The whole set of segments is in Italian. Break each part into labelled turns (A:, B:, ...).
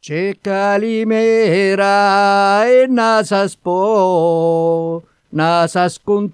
A: c'è calimera e nasa spo, nasa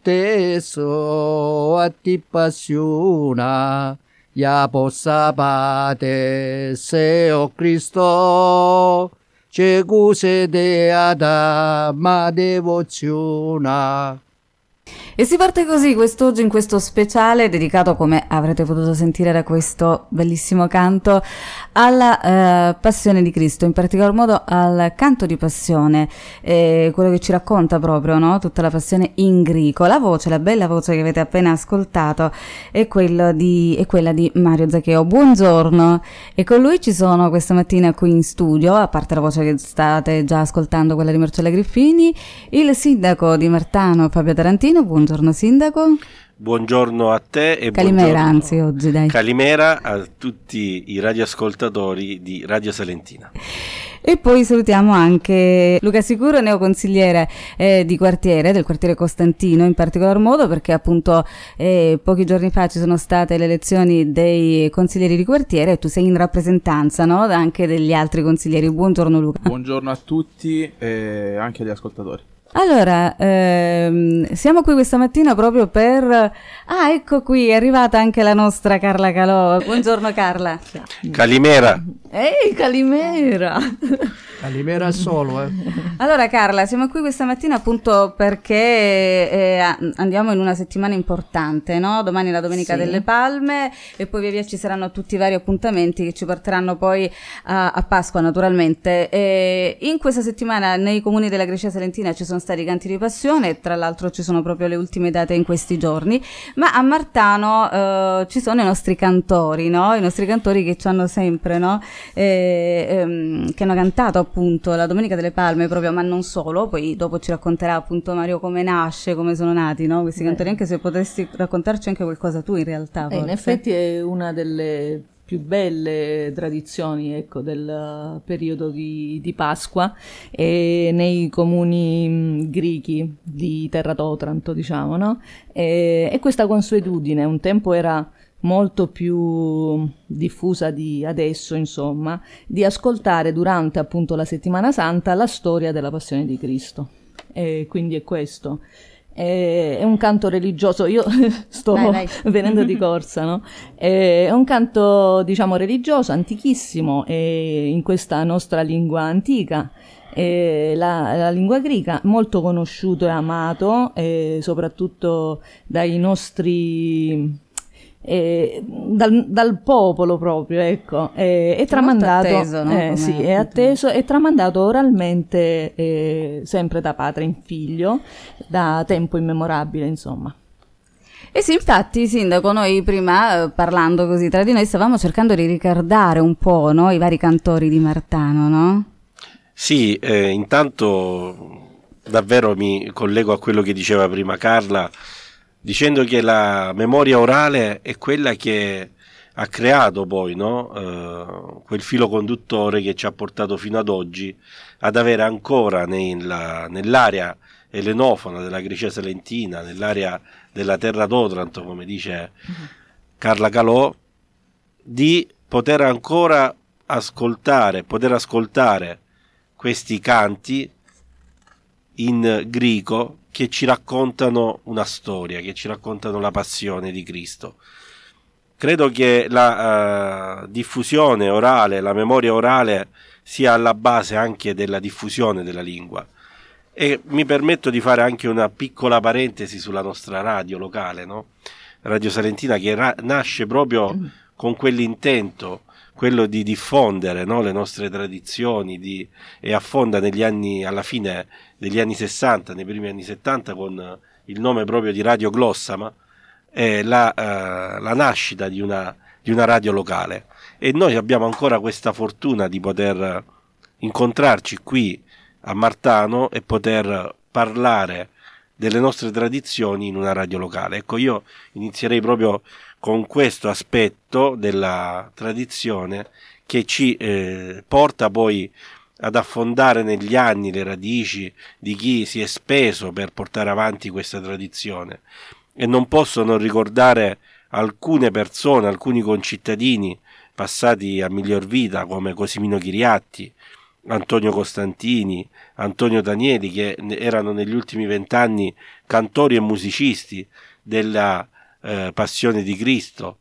A: scontesso a ti passiona, ya possa pate se o Cristo, c'è cuse deata ma devoziona.
B: E si parte così quest'oggi in questo speciale dedicato, come avrete potuto sentire da questo bellissimo canto, alla passione di Cristo, in particolar modo al canto di passione, quello che ci racconta proprio, no? Tutta la passione in greco. La voce, la bella voce che avete appena ascoltato è quella di Mario Zaccheo. Buongiorno, e con lui ci sono questa mattina qui in studio, a parte la voce che state già ascoltando, quella di Marcella Griffini, il sindaco di Martano Fabio Tarantino. Buongiorno sindaco.
C: Buongiorno a te e
B: Calimera, anzi oggi dai.
C: Calimera a tutti i radioascoltatori di Radio Salentina.
B: E poi salutiamo anche Luca Sicuro, neoconsigliere di quartiere, del quartiere Costantino in particolar modo, perché appunto pochi giorni fa ci sono state le elezioni dei consiglieri di quartiere e tu sei in rappresentanza, no? Anche degli altri consiglieri. Buongiorno Luca.
D: Buongiorno a tutti e anche agli ascoltatori.
B: Allora, siamo qui questa mattina proprio per... Ah, ecco qui, è arrivata anche la nostra Carla Calò. Buongiorno Carla.
C: Calimera.
B: Ehi, Calimera.
A: Calimera solo,
B: Allora Carla, siamo qui questa mattina appunto perché andiamo in una settimana importante, no? Domani è la Domenica delle Palme e poi via via ci saranno tutti i vari appuntamenti che ci porteranno poi a Pasqua naturalmente. In questa settimana nei comuni della Grecia Salentina ci sono stati i canti di passione, tra l'altro ci sono proprio le ultime date in questi giorni, ma a Martano ci sono i nostri cantori, no? I nostri cantori che ci hanno sempre, no? Che hanno cantato appunto la Domenica delle Palme proprio, ma non solo. Poi dopo ci racconterà appunto Mario come nasce, come sono nati, no? Questi cantori, anche se potresti raccontarci anche qualcosa tu in realtà.
E: In effetti è una delle più belle tradizioni, ecco, del periodo di Pasqua nei comuni grechi di Terra d'Otranto, diciamo, no? E questa consuetudine un tempo era molto più diffusa di adesso, insomma, di ascoltare durante appunto la Settimana Santa la storia della Passione di Cristo. E quindi è questo. È un canto religioso, io sto venendo di corsa, no? È un canto, diciamo, religioso, antichissimo, in questa nostra lingua antica. La lingua greca, molto conosciuto e amato, soprattutto dai nostri... dal popolo proprio, ecco, è tramandato,
B: atteso, no?
E: Sì, è atteso, è tramandato oralmente, sempre da padre in figlio, da tempo immemorabile, insomma.
B: E sì, infatti, sindaco, noi prima, parlando così tra di noi, stavamo cercando di ricordare un po', no, i vari cantori di Martano, no?
C: Sì, intanto davvero mi collego a quello che diceva prima Carla, dicendo che la memoria orale è quella che ha creato poi, no? Quel filo conduttore che ci ha portato fino ad oggi ad avere ancora nell'area ellenofona della Grecia Salentina, nell'area della Terra d'Otranto, come dice Carla Calò, di poter ancora ascoltare questi canti in greco che ci raccontano una storia, che ci raccontano la passione di Cristo. Credo che la diffusione orale, la memoria orale sia alla base anche della diffusione della lingua. E mi permetto di fare anche una piccola parentesi sulla nostra radio locale, no? Radio Salentina, che nasce proprio con quell'intento, quello di diffondere, no, le nostre tradizioni, e affonda alla fine degli anni 60, nei primi anni 70, con il nome proprio di Radio Glossama, la nascita di una radio locale. E noi abbiamo ancora questa fortuna di poter incontrarci qui a Martano e poter parlare delle nostre tradizioni in una radio locale. Ecco, io inizierei proprio con questo aspetto della tradizione che ci porta poi ad affondare negli anni le radici di chi si è speso per portare avanti questa tradizione. E non posso non ricordare alcune persone, alcuni concittadini passati a miglior vita, come Cosimino Chiriatti, Antonio Costantini, Antonio Danieli, che erano negli ultimi 20 anni cantori e musicisti della Passione di Cristo,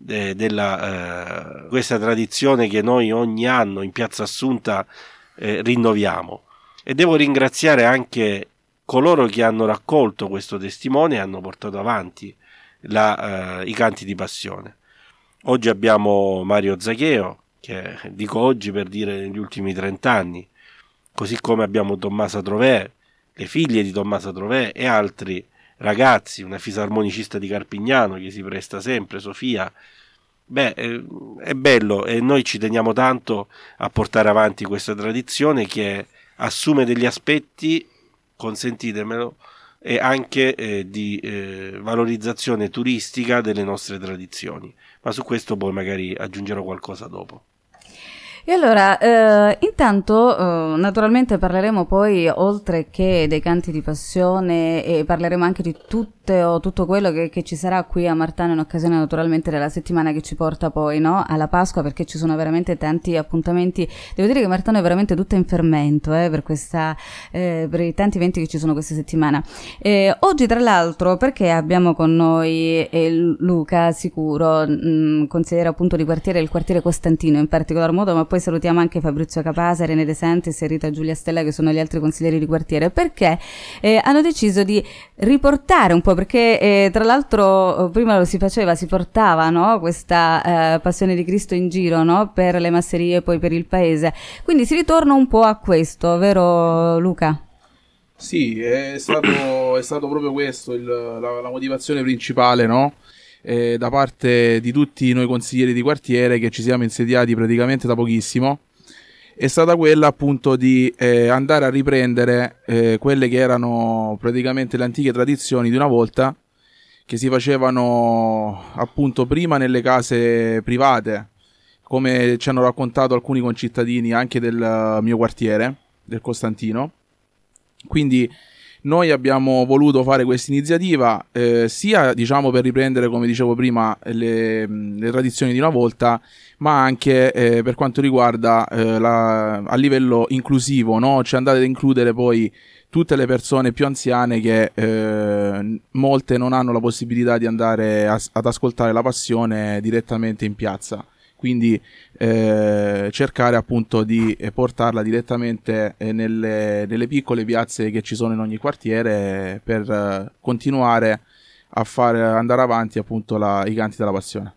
C: questa tradizione che noi ogni anno in Piazza Assunta rinnoviamo. E devo ringraziare anche coloro che hanno raccolto questo testimone e hanno portato avanti i canti di passione. Oggi abbiamo Mario Zacheo, che dico oggi per dire negli ultimi 30 anni, così come abbiamo Tommasa Trovè, le figlie di Tommasa Trovè e altri ragazzi, una fisarmonicista di Carpignano che si presta sempre, Sofia. È bello, e noi ci teniamo tanto a portare avanti questa tradizione che assume degli aspetti, consentitemelo, e anche di valorizzazione turistica delle nostre tradizioni, ma su questo poi magari aggiungerò qualcosa dopo.
B: E allora, intanto naturalmente parleremo poi, oltre che dei canti di passione, e parleremo anche di tutto quello che ci sarà qui a Martano in occasione naturalmente della settimana che ci porta poi, no, alla Pasqua, perché ci sono veramente tanti appuntamenti. Devo dire che Martano è veramente tutta in fermento per i tanti eventi che ci sono questa settimana. Oggi tra l'altro, perché abbiamo con noi Luca Sicuro, consigliere appunto di quartiere del quartiere Costantino in particolar modo, ma poi salutiamo anche Fabrizio Capasa, Rene De Santis e Rita Giulia Stella, che sono gli altri consiglieri di quartiere, perché hanno deciso di riportare un po', perché tra l'altro prima si portava, no, questa Passione di Cristo in giro, no, per le masserie e poi per il paese, quindi si ritorna un po' a questo, vero Luca?
D: Sì, è stato proprio questo la motivazione principale, no? Da parte di tutti noi consiglieri di quartiere, che ci siamo insediati praticamente da pochissimo, è stata quella appunto di andare a riprendere quelle che erano praticamente le antiche tradizioni di una volta, che si facevano appunto prima nelle case private, come ci hanno raccontato alcuni concittadini anche del mio quartiere, del Costantino. Quindi noi abbiamo voluto fare questa iniziativa sia, diciamo, per riprendere, come dicevo prima, le tradizioni di una volta, ma anche per quanto riguarda a livello inclusivo, no? Cioè andate ad includere poi tutte le persone più anziane, che molte non hanno la possibilità di andare ad ascoltare la Passione direttamente in piazza. Quindi cercare appunto di portarla direttamente nelle piccole piazze che ci sono in ogni quartiere, per continuare a andare avanti appunto i canti della Passione.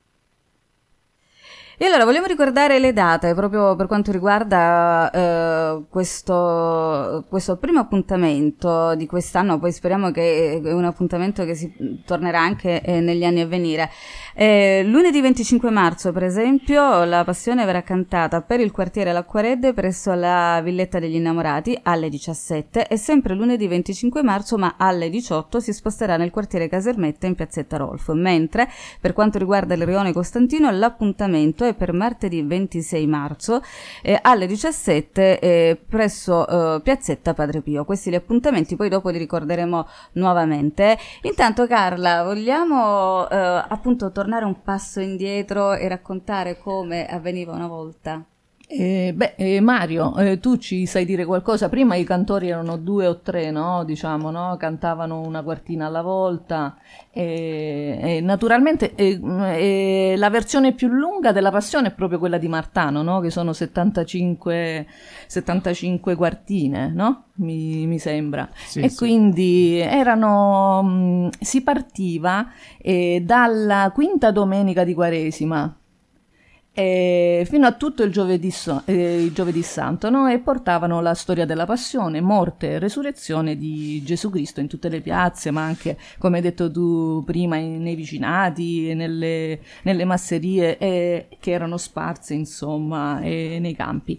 B: E allora vogliamo ricordare le date proprio per quanto riguarda questo primo appuntamento di quest'anno, poi speriamo che è un appuntamento che si tornerà anche negli anni a venire. Lunedì 25 marzo, per esempio, la Passione verrà cantata per il quartiere L'Acquaredde presso la Villetta degli Innamorati alle 17, e sempre lunedì 25 marzo, ma alle 18, si sposterà nel quartiere Casermetta in piazzetta Rolfo, mentre per quanto riguarda il rione Costantino l'appuntamento è per martedì 26 marzo alle 17 presso piazzetta Padre Pio. Questi gli appuntamenti, poi dopo li ricorderemo nuovamente. Intanto Carla, vogliamo appunto tornare un passo indietro e raccontare come avveniva una volta?
E: Mario, tu ci sai dire qualcosa? Prima i cantori erano 2 o 3, no? Diciamo, no? Cantavano una quartina alla volta, naturalmente la versione più lunga della Passione è proprio quella di Martano, no? Che sono 75 quartine, no? Mi sembra. Sì, e sì. Quindi si partiva dalla quinta domenica di Quaresima fino a tutto il giovedì santo, no? E portavano la storia della passione, morte e resurrezione di Gesù Cristo in tutte le piazze, ma anche, come hai detto tu prima, nei vicinati, nelle masserie che erano sparse, insomma, nei campi.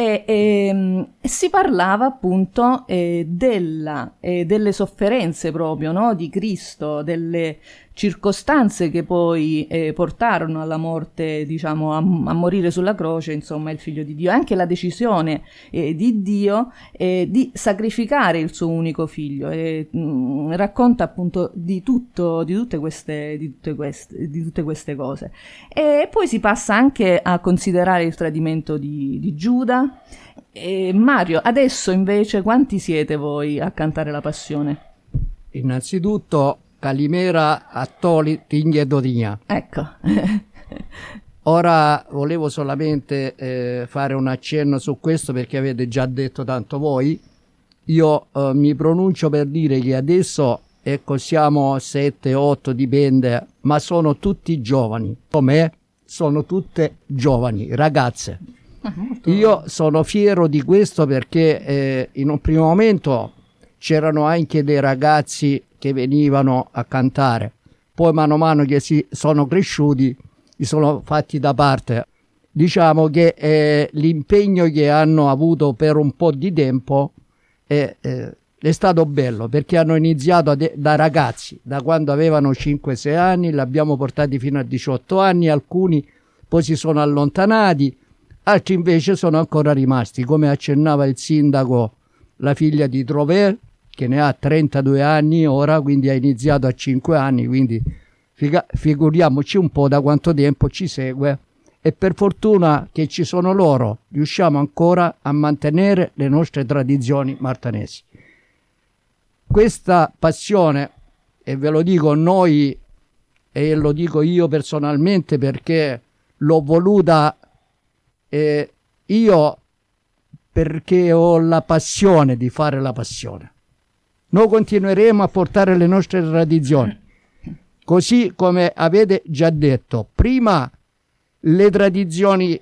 E: Si parlava appunto delle sofferenze proprio, no? Di Cristo, circostanze che poi portarono alla morte, diciamo, a morire sulla croce, insomma, il figlio di Dio, e anche la decisione di Dio di sacrificare il suo unico figlio, e racconta appunto di tutte queste cose. E poi si passa anche a considerare il tradimento di Giuda. E Mario, adesso invece quanti siete voi a cantare la Passione?
A: Innanzitutto Calimera, Attoli, Tigna e Dodigna.
E: Ecco.
A: Ora volevo solamente fare un accenno su questo, perché avete già detto tanto voi. Io mi pronuncio per dire che adesso, ecco, siamo 7-8, dipende, ma sono tutti giovani. Com'è? Sono tutte giovani, ragazze. Io sono fiero di questo, perché in un primo momento c'erano anche dei ragazzi che venivano a cantare, poi mano a mano che si sono cresciuti li sono fatti da parte. Diciamo che l'impegno che hanno avuto per un po' di tempo è stato bello, perché hanno iniziato da ragazzi, da quando avevano 5-6 anni, li abbiamo portati fino a 18 anni, alcuni poi si sono allontanati, altri invece sono ancora rimasti, come accennava il sindaco, la figlia di Trover, che ne ha 32 anni ora, quindi ha iniziato a 5 anni, quindi figuriamoci un po' da quanto tempo ci segue, e per fortuna che ci sono loro riusciamo ancora a mantenere le nostre tradizioni martanesi. Questa passione, e ve lo dico noi, e lo dico io personalmente perché l'ho voluta io, perché ho la passione di fare la passione. Noi continueremo a portare le nostre tradizioni, così come avete già detto. Prima le tradizioni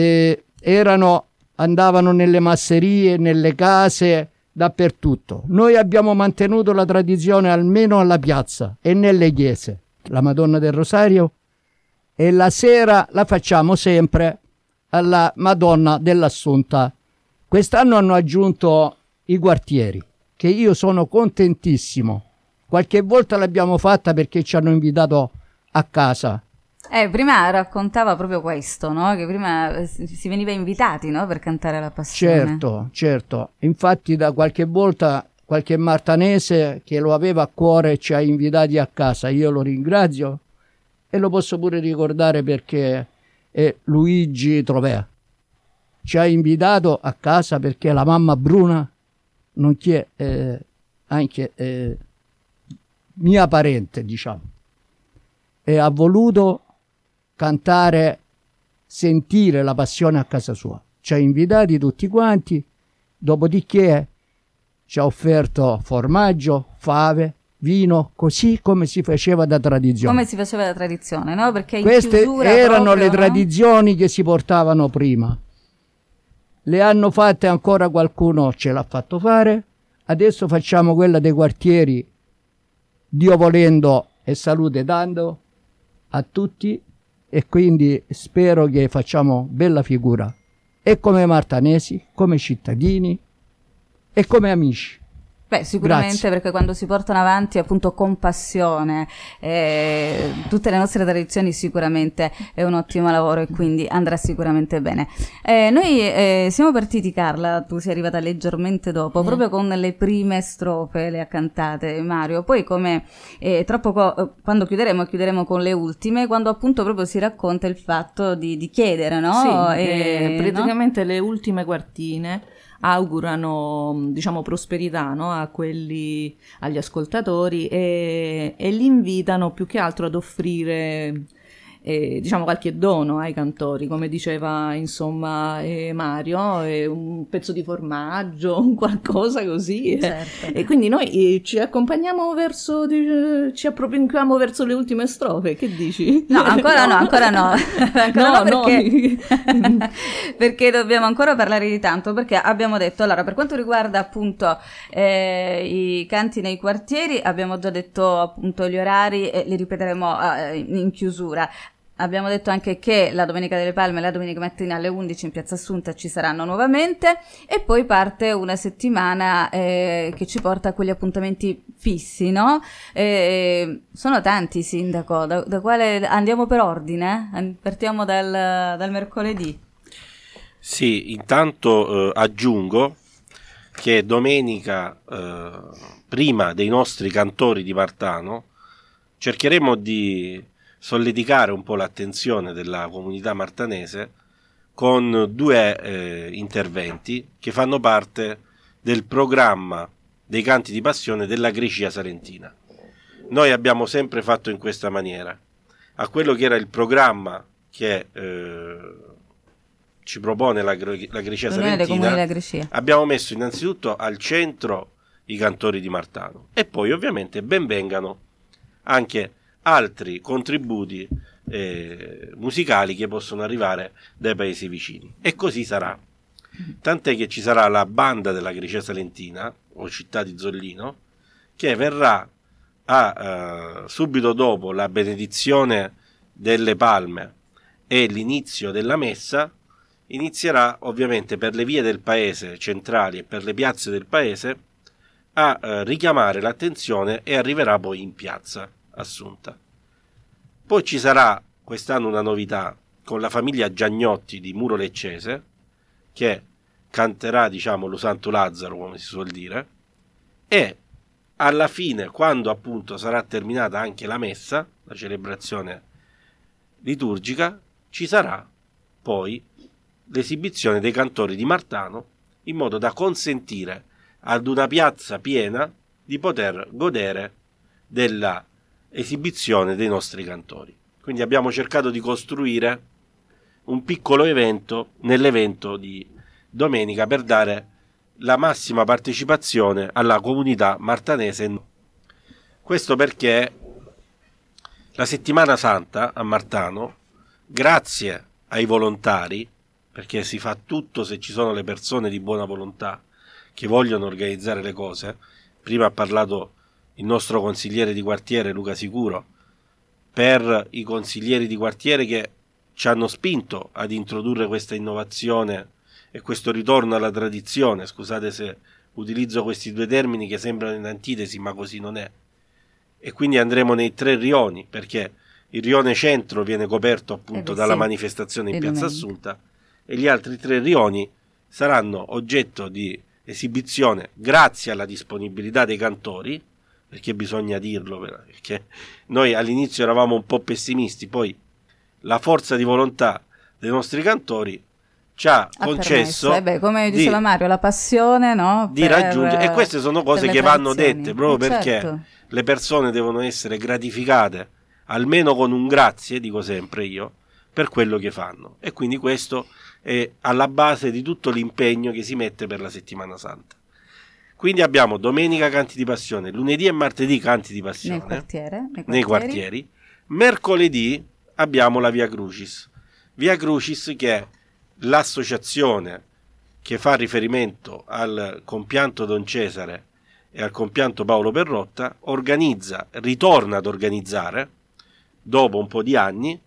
A: andavano nelle masserie, nelle case, dappertutto. Noi abbiamo mantenuto la tradizione almeno alla piazza e nelle chiese. La Madonna del Rosario, e la sera la facciamo sempre alla Madonna dell'Assunta. Quest'anno hanno aggiunto i quartieri, che io sono contentissimo. Qualche volta l'abbiamo fatta perché ci hanno invitato a casa.
B: Prima raccontava proprio questo, no? Che prima si veniva invitati, no? Per cantare la Passione.
A: Certo. Infatti da qualche volta qualche martanese che lo aveva a cuore ci ha invitati a casa. Io lo ringrazio e lo posso pure ricordare, perché è Luigi Trovea. Ci ha invitato a casa perché la mamma Bruna, nonché anche mia parente, diciamo, e ha voluto cantare, sentire la Passione a casa sua. Ci ha invitati tutti quanti, dopodiché ci ha offerto formaggio, fave, vino, così come si faceva da tradizione.
B: Come si faceva da tradizione, no? Perché
A: queste erano le tradizioni che si portavano prima. Le hanno fatte ancora, qualcuno ce l'ha fatto fare. Adesso facciamo quella dei quartieri, Dio volendo e salute dando a tutti, e quindi spero che facciamo bella figura, e come martanesi, come cittadini e come amici.
B: Beh, sicuramente.
A: Grazie.
B: Perché quando si portano avanti appunto con passione tutte le nostre tradizioni, sicuramente è un ottimo lavoro e quindi andrà sicuramente bene. Noi siamo partiti, Carla, tu sei arrivata leggermente dopo, proprio con le prime strofe le ha cantate Mario, poi come quando chiuderemo con le ultime, quando appunto proprio si racconta il fatto di chiedere, no?
E: Sì, praticamente no? Le ultime quartine augurano, diciamo, prosperità, no? Agli ascoltatori, e li invitano più che altro ad offrire diciamo qualche dono ai cantori, come diceva insomma Mario, un pezzo di formaggio, un qualcosa così,
B: certo.
E: E quindi noi ci accompagniamo ci appropinquiamo verso le ultime strofe. Che dici?
B: No, ancora no perché, perché dobbiamo ancora parlare di tanto, perché abbiamo detto, allora, per quanto riguarda appunto i canti nei quartieri, abbiamo già detto appunto gli orari e li ripeteremo in chiusura. abbiamo detto anche che la Domenica delle Palme, la domenica mattina alle 11 in Piazza Assunta ci saranno nuovamente, e poi parte una settimana che ci porta a quegli appuntamenti fissi, no? Sono tanti, Sindaco, da quale andiamo per ordine? Partiamo dal mercoledì.
C: Sì, intanto aggiungo che domenica, prima dei nostri cantori di Martano, cercheremo di solleticare un po' l'attenzione della comunità martanese con due interventi che fanno parte del programma dei canti di passione della Grecia Salentina. Noi abbiamo sempre fatto in questa maniera: a quello che era il programma che ci propone la Grecia Salentina, abbiamo messo innanzitutto al centro i cantori di Martano, e poi ovviamente benvengano anche altri contributi musicali che possono arrivare dai paesi vicini, e così sarà. Tant'è che ci sarà la banda della Grecia Salentina o Città di Zollino, che verrà subito dopo la benedizione delle palme e l'inizio della messa. Inizierà ovviamente per le vie del paese centrali e per le piazze del paese a richiamare l'attenzione, e arriverà poi in Piazza Assunta. Poi ci sarà quest'anno una novità con la famiglia Giagnotti di Muro Leccese, che canterà, diciamo, lo Santo Lazzaro, come si suol dire, e alla fine, quando appunto sarà terminata anche la messa, la celebrazione liturgica, ci sarà poi l'esibizione dei cantori di Martano, in modo da consentire ad una piazza piena di poter godere della esibizione dei nostri cantori. Quindi abbiamo cercato di costruire un piccolo evento nell'evento di domenica per dare la massima partecipazione alla comunità martanese. Questo perché la Settimana Santa a Martano, grazie ai volontari, perché si fa tutto se ci sono le persone di buona volontà che vogliono organizzare le cose. Prima ha parlato il nostro consigliere di quartiere Luca Sicuro, per i consiglieri di quartiere che ci hanno spinto ad introdurre questa innovazione e questo ritorno alla tradizione. Scusate se utilizzo questi due termini che sembrano in antitesi, ma così non è. E quindi andremo nei 3 rioni, perché il rione centro viene coperto appunto dalla manifestazione in Piazza Assunta, e gli altri 3 rioni saranno oggetto di esibizione grazie alla disponibilità dei cantori, perché bisogna dirlo, perché noi all'inizio eravamo un po' pessimisti, poi la forza di volontà dei nostri cantori ci ha concesso,
B: come diceva Mario, la passione, no?
C: Di raggiungere, e queste sono cose che vanno dette proprio perché le persone devono essere gratificate almeno con un grazie, dico sempre io, per quello che fanno, e quindi questo è alla base di tutto l'impegno che si mette per la Settimana Santa. Quindi abbiamo domenica canti di passione, lunedì e martedì canti di passione nei quartieri. Mercoledì abbiamo la Via Crucis, che è l'associazione che fa riferimento al compianto Don Cesare e al compianto Paolo Perrotta, ritorna ad organizzare, dopo un po' di anni,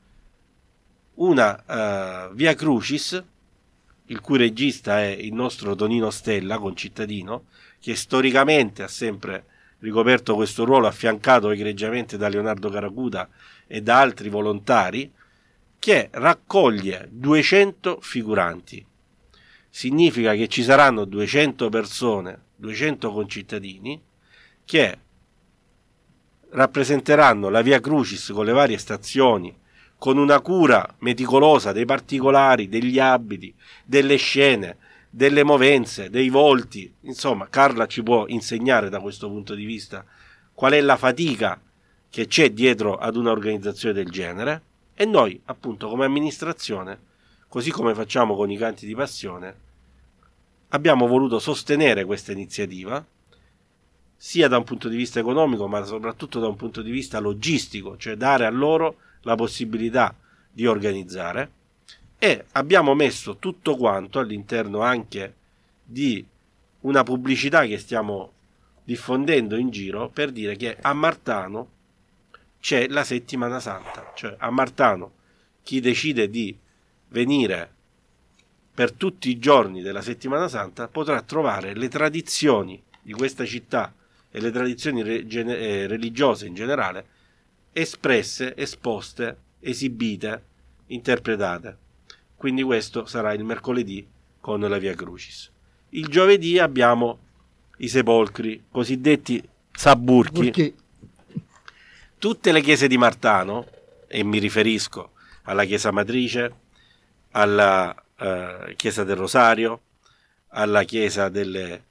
C: una Via Crucis, il cui regista è il nostro Tonino Stella, concittadino, che storicamente ha sempre ricoperto questo ruolo, affiancato egregiamente da Leonardo Caracuta e da altri volontari, che raccoglie 200 figuranti. Significa che ci saranno 200 persone, 200 concittadini, che rappresenteranno la Via Crucis con le varie stazioni, con una cura meticolosa dei particolari, degli abiti, delle scene, delle movenze, dei volti. Insomma, Carla ci può insegnare da questo punto di vista qual è la fatica che c'è dietro ad una organizzazione del genere, e noi, appunto, come amministrazione, così come facciamo con i canti di passione, abbiamo voluto sostenere questa iniziativa, sia da un punto di vista economico, ma soprattutto da un punto di vista logistico, cioè dare a loro la possibilità di organizzare, e abbiamo messo tutto quanto all'interno anche di una pubblicità che stiamo diffondendo in giro per dire che a Martano c'è la Settimana Santa, cioè a Martano chi decide di venire per tutti i giorni della settimana santa potrà trovare le tradizioni di questa città e le tradizioni religiose in generale espresse, esposte, esibite, interpretate. Quindi questo sarà il mercoledì con la Via Crucis. Il giovedì abbiamo i sepolcri, cosiddetti sabburchi. Tutte le chiese di Martano, e mi riferisco alla chiesa matrice, alla chiesa del Rosario, alla chiesa delle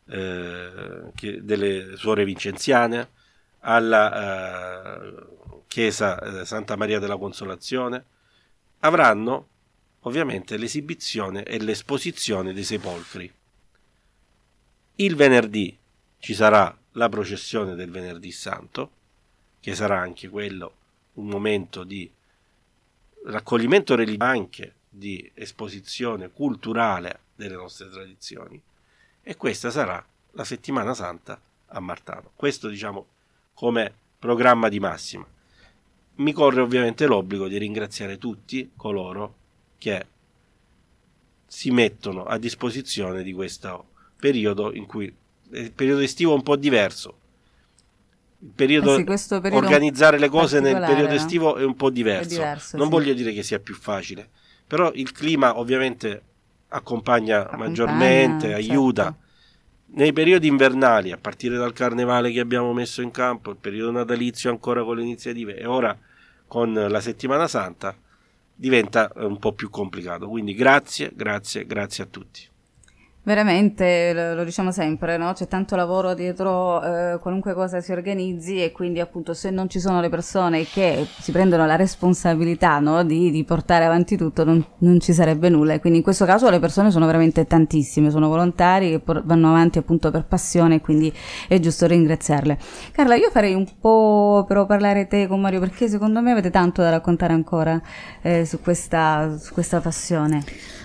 C: suore vincenziane, alla chiesa Santa Maria della Consolazione, avranno ovviamente l'esibizione e l'esposizione dei sepolcri. Il venerdì ci sarà la processione del Venerdì Santo, che sarà anche quello un momento di raccoglimento religioso, anche di esposizione culturale delle nostre tradizioni, e questa sarà la settimana santa a Martano. Questo, diciamo, come programma di massima. Mi corre ovviamente l'obbligo di ringraziare tutti coloro che si mettono a disposizione di questo periodo, in cui il periodo estivo è un po' diverso. Il periodo,
B: questo periodo
C: organizzare le cose nel periodo estivo è un po'
B: diverso.
C: Non voglio dire che sia più facile, però il clima ovviamente accompagna maggiormente, aiuta.
B: Certo.
C: Nei periodi invernali, a partire dal carnevale che abbiamo messo in campo, il periodo natalizio ancora con le iniziative, e ora con la settimana santa, diventa un po' più complicato. Quindi grazie a tutti.
B: Veramente, lo diciamo sempre, no? C'è tanto lavoro dietro qualunque cosa si organizzi, e quindi appunto se non ci sono le persone che si prendono la responsabilità, no? di portare avanti tutto, non ci sarebbe nulla. E quindi in questo caso le persone sono veramente tantissime, sono volontari che vanno avanti appunto per passione, quindi è giusto ringraziarle. Carla, io farei un po' però parlare te con Mario, perché secondo me avete tanto da raccontare ancora su questa passione.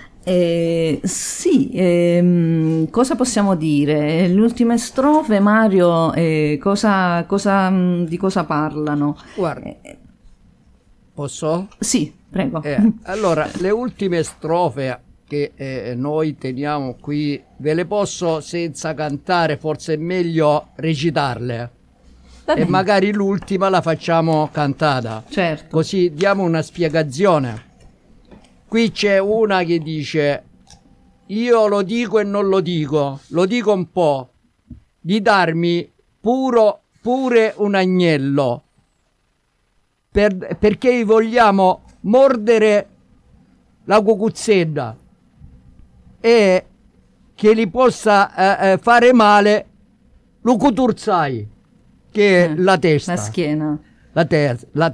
E: Sì, cosa possiamo dire? Le ultime strofe, Mario, di cosa parlano?
A: Guarda, posso?
E: Sì, prego.
A: Allora, le ultime strofe che noi teniamo qui, ve le posso senza cantare, forse è meglio recitarle. E magari l'ultima la facciamo cantata.
E: Certo.
A: Così diamo una spiegazione. Qui c'è una che dice: io lo dico e non lo dico un po', di darmi pure un agnello, perché vogliamo mordere la cucuzzella e che li possa fare male lo cuturzai, che è la testa,
E: la schiena,
A: la testa,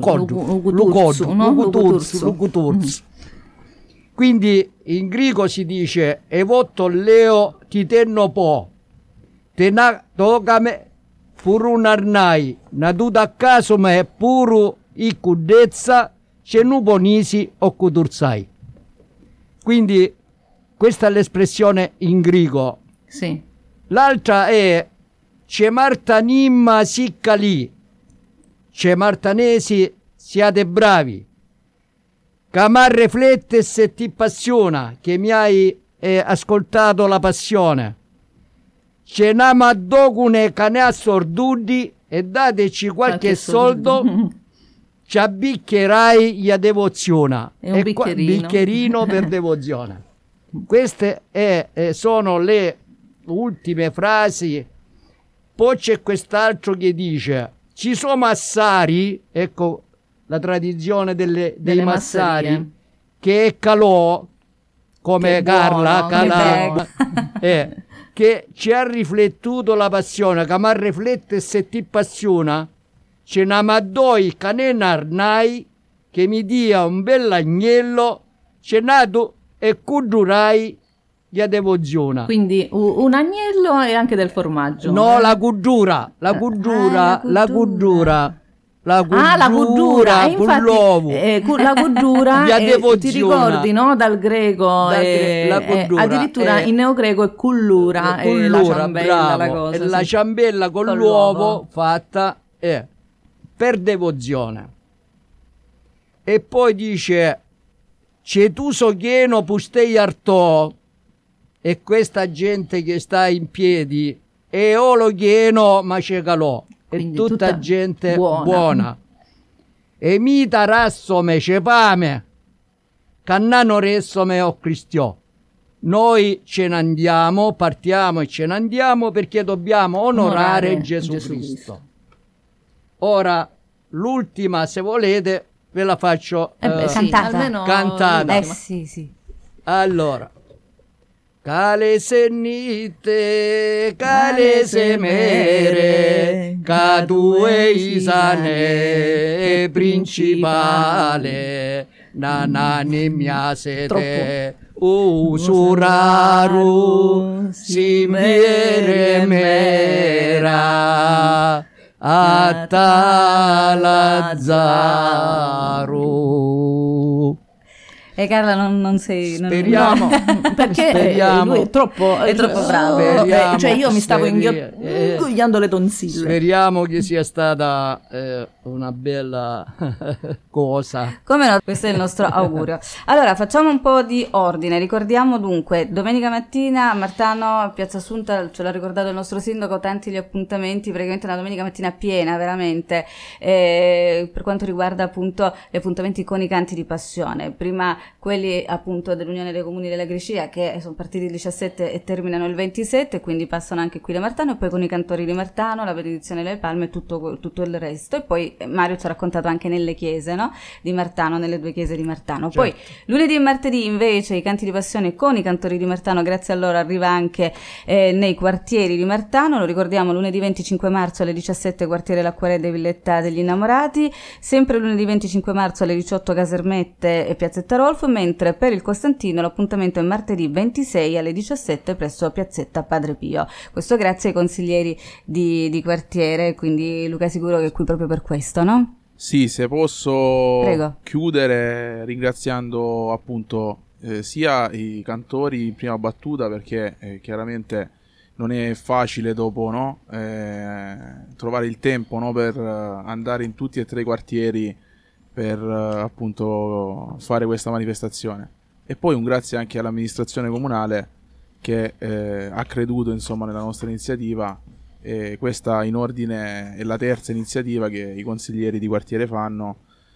A: Lucuturzu. Quindi in greco si dice: evotto leo ti tenno po, te na tocame furunarnai, natuta a caso me puru i cudezza ce nu ponisi o cuturzai. Quindi questa è l'espressione in greco.
E: Sì.
A: L'altra è ce martanimma sicca lì, ce martanesi siate bravi, Camar riflette se ti passiona, che mi hai ascoltato la passione. Ce n'ama docune canea sordudi e dateci qualche soldo, ci abbicchierai la devozione.
E: E un
A: bicchierino per devozione. Queste sono le ultime frasi. Poi c'è quest'altro che dice: ci sono massari, ecco la tradizione dei massari, che è calò, come
E: che
A: Carla,
E: buono,
A: che ci ha riflettuto la passione, che ma riflette se ti passiona, ce n'amaddoi canenarnai, che mi dia un bell'agnello, ce nato e cudurai la devozione.
E: Quindi un agnello e anche del formaggio.
A: No, la cuddura.
E: La cuddura,
A: con l'uovo.
E: La cuddura ti ricordi, no? Dal greco,
A: la cuddura,
E: addirittura in neogreco è cullura, la ciambella,
A: bravo,
E: la cosa,
A: è la ciambella con l'uovo fatta per devozione. e poi dice c'è tu so pieno pustei artò, e questa gente che sta in piedi e o lo pieno ma c'è calò, è tutta gente buona. E mi tarasso me cepame cannano resso me o cristiò. Noi ce ne andiamo, partiamo e ce ne andiamo perché dobbiamo onorare Gesù Cristo. Ora, l'ultima, se volete, ve la faccio cantata.
B: Sì.
A: Allora, cale sennite, cale semere, cadue isane, principale, nanani mia sete. Usuraru simbiere mera Atalazzaru.
B: E Carla non sei...
A: Speriamo.
E: Perché lui è troppo bravo. Cioè io mi stavo ingoiando le tonsille.
A: Speriamo che sia stata una bella cosa.
B: Come no, questo è il nostro augurio. Allora, facciamo un po' di ordine. Ricordiamo dunque, domenica mattina a Martano, Piazza Assunta, ce l'ha ricordato il nostro sindaco, tanti gli appuntamenti, praticamente una domenica mattina piena, veramente, per quanto riguarda appunto gli appuntamenti con i canti di passione. Prima quelli appunto dell'Unione dei Comuni della Grecia, che sono partiti il 17 e terminano il 27, quindi passano anche qui da Martano, e poi con i cantori di Martano, la benedizione delle palme e tutto il resto. E poi Mario ci ha raccontato anche nelle chiese, no? Di Martano, nelle 2 chiese di Martano. Certo. Poi lunedì e martedì invece i canti di passione con i cantori di Martano, grazie a loro arriva anche nei quartieri di Martano. Lo ricordiamo, lunedì 25 marzo alle 17 quartiere L'Acquarelli, Villetta degli Innamorati, sempre lunedì 25 marzo alle 18 Casermette e Piazzetta Rolfo, mentre per il Costantino l'appuntamento è martedì 26 alle 17 presso Piazzetta Padre Pio. Questo grazie ai consiglieri di quartiere, quindi Luca sicuro che è qui proprio per questo, no?
D: Sì, se posso
B: Prego.
D: chiudere ringraziando appunto sia i cantori in prima battuta, perché chiaramente non è facile dopo, no? Trovare il tempo, no? Per andare in tutti e 3 i quartieri per appunto fare questa manifestazione. E poi un grazie anche all'amministrazione comunale che ha creduto insomma nella nostra iniziativa, e questa in ordine è la terza iniziativa che i consiglieri di quartiere fanno,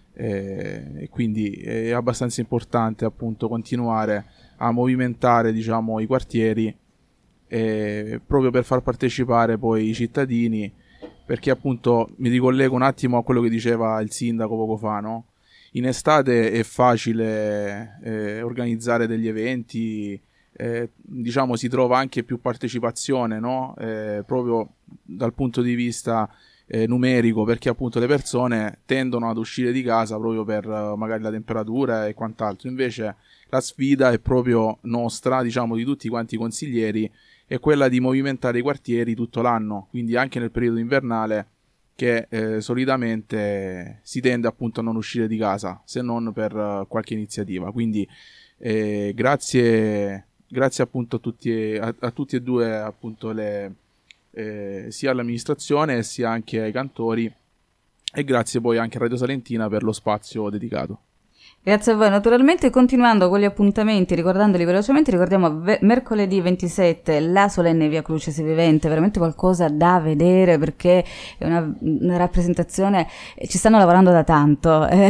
D: e quindi è abbastanza importante appunto continuare a movimentare, diciamo, i quartieri, proprio per far partecipare poi i cittadini, perché appunto mi ricollego un attimo a quello che diceva il sindaco poco fa, no? In estate è facile organizzare degli eventi, diciamo si trova anche più partecipazione, no? Proprio dal punto di vista numerico, perché appunto le persone tendono ad uscire di casa proprio per magari la temperatura e quant'altro. Invece la sfida è proprio nostra, diciamo di tutti quanti i consiglieri, è quella di movimentare i quartieri tutto l'anno, quindi anche nel periodo invernale, che solitamente si tende appunto a non uscire di casa se non per qualche iniziativa. Quindi grazie appunto a tutti e 2 appunto sia all'amministrazione sia anche ai cantori, e grazie poi anche a Radio Salentina per lo spazio dedicato.
B: Grazie a voi. Naturalmente, continuando con gli appuntamenti, ricordandoli velocemente, ricordiamo mercoledì 27 la solenne Via Crucis Vivente, veramente qualcosa da vedere, perché è una rappresentazione, ci stanno lavorando da tanto ed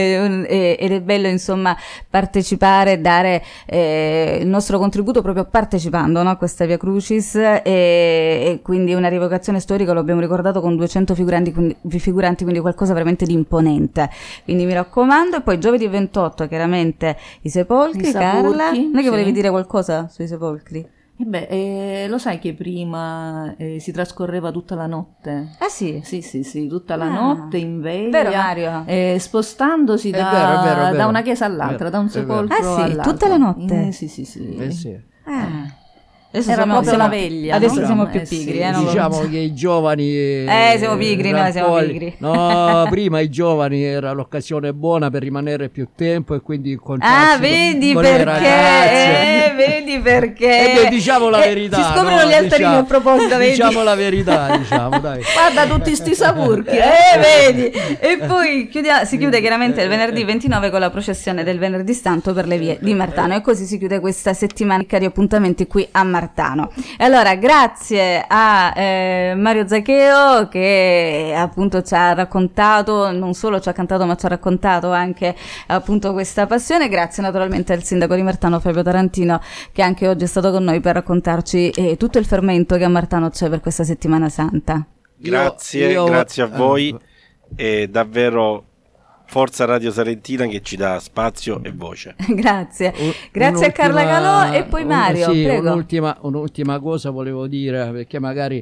B: è bello insomma partecipare, dare il nostro contributo proprio partecipando, no, a questa Via Crucis, e quindi una rievocazione storica, lo abbiamo ricordato, con 200 figuranti, quindi qualcosa veramente di imponente, quindi mi raccomando. E poi giovedì 28 chiaramente i sepolcri. Carla, non è che volevi dire qualcosa sui sepolcri?
E: Lo sai che prima si trascorreva tutta la notte?
B: Ah sì?
E: Sì, tutta la notte in veglia.
B: Vero Mario?
E: Spostandosi da una chiesa all'altra, da un sepolcro all'altro.
B: Tutta la notte?
E: Sì.
A: Sì.
B: Adesso
E: era proprio la veglia.
B: Adesso
E: no?
B: siamo più pigri.
A: Diciamo che i giovani...
B: siamo pigri, noi siamo pigri.
A: No, prima i giovani era l'occasione buona per rimanere più tempo e quindi incontrarsi
B: vedi
A: con
B: perché?
A: le ragazze.
B: vedi perché
A: diciamo la verità,
B: si scoprono
A: no?
B: gli altarini a proposito, vedi?
A: Diciamo la verità, diciamo, dai.
E: Guarda tutti sti savurchi,
B: Vedi? E poi si chiude chiaramente il venerdì 29 con la processione del Venerdì Santo per le vie di Martano, e così si chiude questa settimana di appuntamenti qui a Martano. E allora grazie a Mario Zacheo, che appunto ci ha raccontato, non solo ci ha cantato ma ci ha raccontato anche appunto questa passione. Grazie naturalmente al sindaco di Martano Fabio Tarantino, che anche oggi è stato con noi per raccontarci tutto il fermento che a Martano c'è per questa settimana santa.
C: Grazie, grazie a voi, e davvero forza Radio Salentina che ci dà spazio e voce.
B: Grazie a Carla Calò e poi Mario,
A: sì,
B: prego.
A: un'ultima cosa volevo dire, perché magari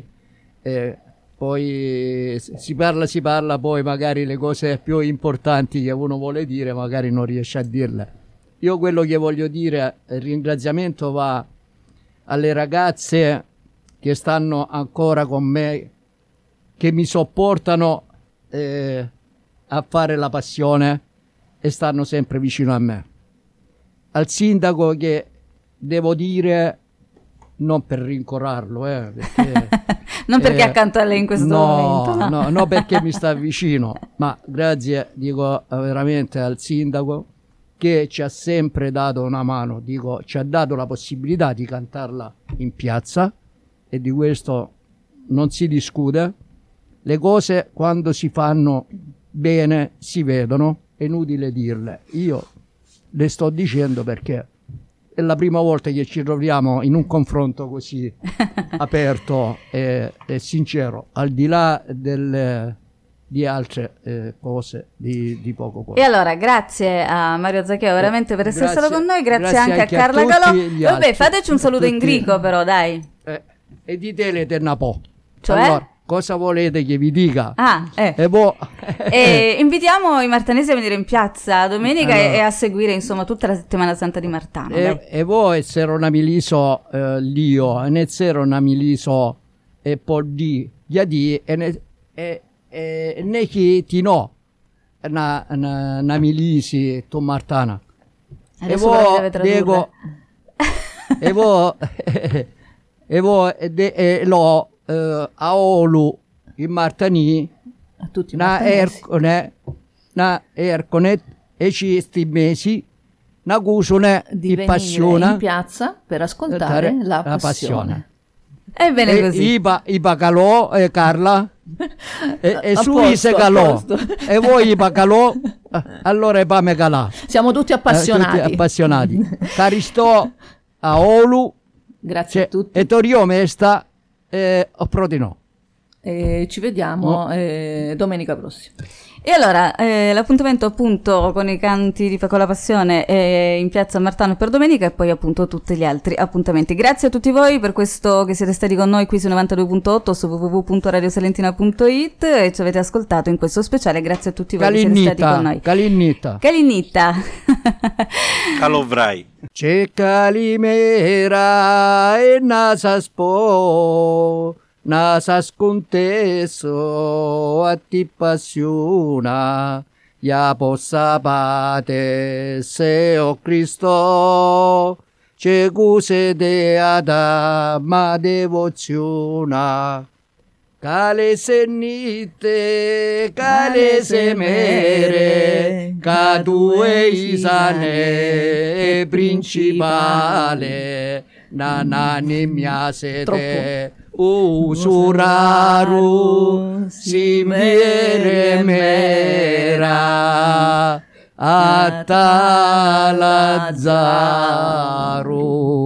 A: poi si parla, poi magari le cose più importanti che uno vuole dire magari non riesce a dirle. Io quello che voglio dire, il ringraziamento va alle ragazze che stanno ancora con me, che mi sopportano a fare la passione e stanno sempre vicino a me. Al sindaco, che devo dire, non per rincorarlo, perché,
B: non perché accanto a lei in questo momento,
A: no, perché mi sta vicino, ma grazie, dico veramente al sindaco, che ci ha sempre dato una mano, dico, ci ha dato la possibilità di cantarla in piazza, e di questo non si discute. Le cose quando si fanno bene si vedono, è inutile dirle. Io le sto dicendo perché è la prima volta che ci troviamo in un confronto così aperto e sincero, al di là di altre cose di poco conto.
B: E allora grazie a Mario Zacheo veramente per essere stato con noi, grazie anche a Carla
A: tutti
B: Calò.
A: gli
B: Vabbè,
A: altri,
B: fateci un saluto in greco però, dai.
A: E ditele Ternapò.
B: Cioè?
A: Allora, cosa volete che vi dica?
B: E invitiamo i martanesi a venire in piazza domenica,
A: Allora,
B: e a seguire insomma tutta la settimana santa di Martano.
A: E voi essero una miliso l'io, e ne zero una miliso e poi di yadi e ne chi ti no una milisi tu Martana.
B: Adesso però mi deve tradurre.
A: Dico e voi lo a Olu in Martani
E: a tutti i
A: na ercone e ci sti mesi na cusune
E: di
A: di
E: venire
A: passione
E: in piazza per ascoltare la passione.
B: Ebbene così.
A: I Bacalò e Carla e
E: A
A: su
E: posto,
A: i se
E: a
A: calò
E: posto.
A: e voi i Bacalò allora e pame calà.
E: Siamo tutti appassionati.
A: Tutti appassionati. Caristò a Olu
E: Grazie a tutti.
A: e Toriome sta Protino.
E: Ci vediamo domenica prossima.
B: E allora, l'appuntamento appunto con i canti con la passione in piazza Martano per domenica, e poi appunto tutti gli altri appuntamenti. Grazie a tutti voi per questo che siete stati con noi qui su 92.8 su www.radiosalentina.it e ci avete ascoltato in questo speciale. Grazie a tutti voi che siete stati con noi.
A: Calinnita.
C: Calovrai.
A: C'è Calimera e Nasa Spo, Nasa Sconteso a ti passiona, ya possa pate se o Cristo, c'è cuse de ada ma devoziona. Cale sennite, cale semere, ca due isane principale, nanani mia sete, usuraru, simbiere mera, atalazzaru.